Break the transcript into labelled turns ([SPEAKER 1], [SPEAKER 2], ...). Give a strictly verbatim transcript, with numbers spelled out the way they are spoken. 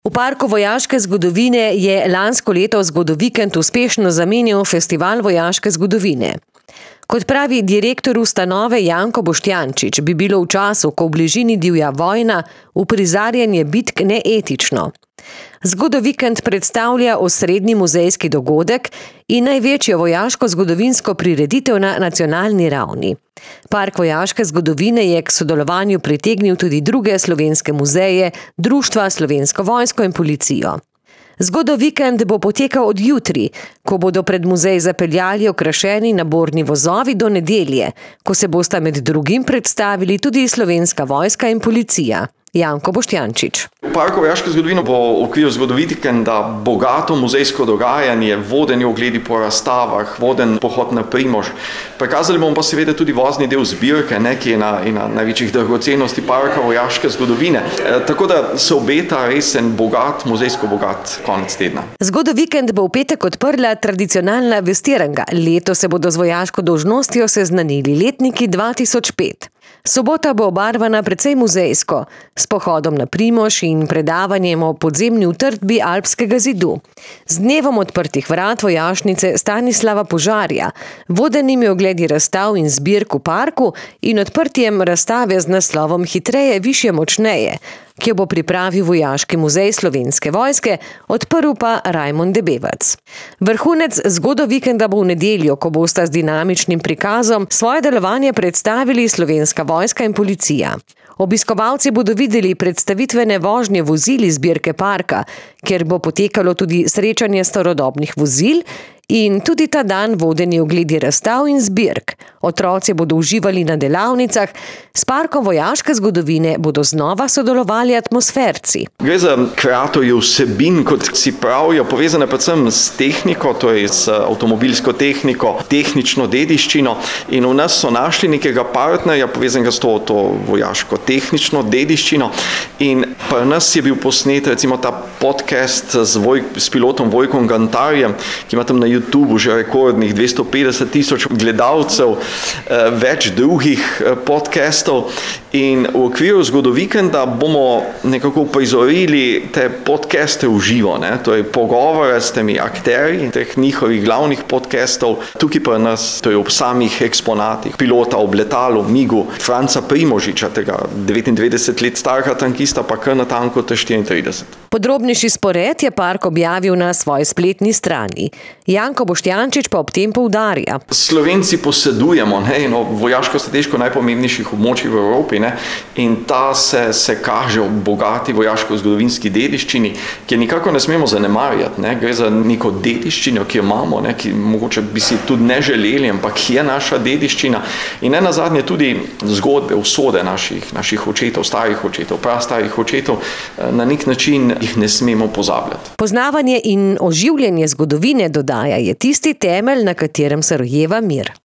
[SPEAKER 1] V Parku vojaške zgodovine je lansko leto Zgodovikend uspešno zamenjal Festival vojaške zgodovine. Kot pravi direktor ustanove Janko Boštjančič, bi bilo v času, ko v bližini divja vojna, uprizarjanje bitk neetično. Zgodovikend predstavlja osrednji muzejski dogodek in največjo vojaško-zgodovinsko prireditev na nacionalni ravni. Park vojaške zgodovine je k sodelovanju pritegnil tudi druge slovenske muzeje, društva, Slovensko vojsko in policijo. Zgodovikend bo potekal od jutri, ko bodo pred muzej zapeljali okrašeni naborni vozovi do nedelje, ko se bosta med drugim predstavili tudi Slovenska vojska in policija. Janko Boštjančič.
[SPEAKER 2] V Parku vojaške zgodovine bo v okviru Zgodovikenda bogato muzejsko dogajanje, vodeni ogledi po razstavah, voden pohod na Primož. Prikazali bomo pa seveda tudi vozni del zbirke, ne, ki je ena, ena največjih dragocenosti Parka vojaške zgodovine. E, tako da se obeta res en bogat, muzejsko bogat konec tedna.
[SPEAKER 1] Zgodovikend bo v petek odprla tradicionalna vestiranga. Leto se bodo z vojaško dolžnostjo seznanili letniki dva tisoč pet. Sobota bo obarvana precej muzejsko, s pohodom na Primož in predavanjem o podzemni utrdbi Alpskega zidu. Z dnevom odprtih vrat vojašnice Stanislava Požarja, vodenimi ogledi razstav in zbirk v parku in odprtjem razstave z naslovom Hitreje, višje, močneje, ki jo bo pripravil Vojaški muzej Slovenske vojske, odprl pa Rajmond Debevac. Vrhunec Zgodovikenda bo v nedeljo, ko bosta z dinamičnim prikazom svoje delovanje predstavili Slovenska vojska in policija. Obiskovalci bodo videli predstavitvene vožnje vozil iz zbirke parka, kjer bo potekalo tudi srečanje starodobnih vozil in tudi ta dan vodeni ogledi razstav in zbirk. Otroci bodo uživali na delavnicah, s Parkom vojaške zgodovine bodo znova sodelovali atmosferci.
[SPEAKER 2] Gre za kreatorje vsebin, kot si pravijo, povezane predvsem s tehniko, torej s avtomobilsko tehniko, tehnično dediščino, in v nas so našli nekega partnerja, povezanega s to, to vojaško tehnično dediščino, in pri nas je bil posnet recimo ta podcast z, Voj, s pilotom Vojkom Gantarjem, ki ima tam na YouTube že rekordnih dvesto petdeset tisoč gledalcev, več drugih podcastov, in v okviru Zgodovikenda bomo nekako prizorili te podcaste v živo, ne? Torej pogovore s temi akterji teh njihovih glavnih podcastov, tukaj pri nas, torej ob samih eksponatih, pilota ob letalu, Migu, Franca Primožiča, tega devetindevetdeset let starega tankista, pa kar natanko te štiriintrideset.
[SPEAKER 1] Podrobnejši spored je park objavil na svoji spletni strani. Janko Boštjančič pa ob tem poudarja.
[SPEAKER 2] Slovenci posedujemo ne, eno vojaško-strateško najpomembnejših območij v Evropi, ne, in ta se, se kaže v bogati vojaško-zgodovinski dediščini, ki je nikako ne smemo zanemarjati. Ne. Gre za neko dediščino, ki jo imamo, ne, ki mogoče bi si tudi ne želeli, ampak je naša dediščina. In ne nazadnje tudi zgodbe, usode naših, naših očetov, starih očetov, prastarih očetov, na nek način jih ne smemo pozabljati.
[SPEAKER 1] Poznavanje in oživljanje zgodovine, dodaja, je tisti temelj, na katerem se rojeva mir.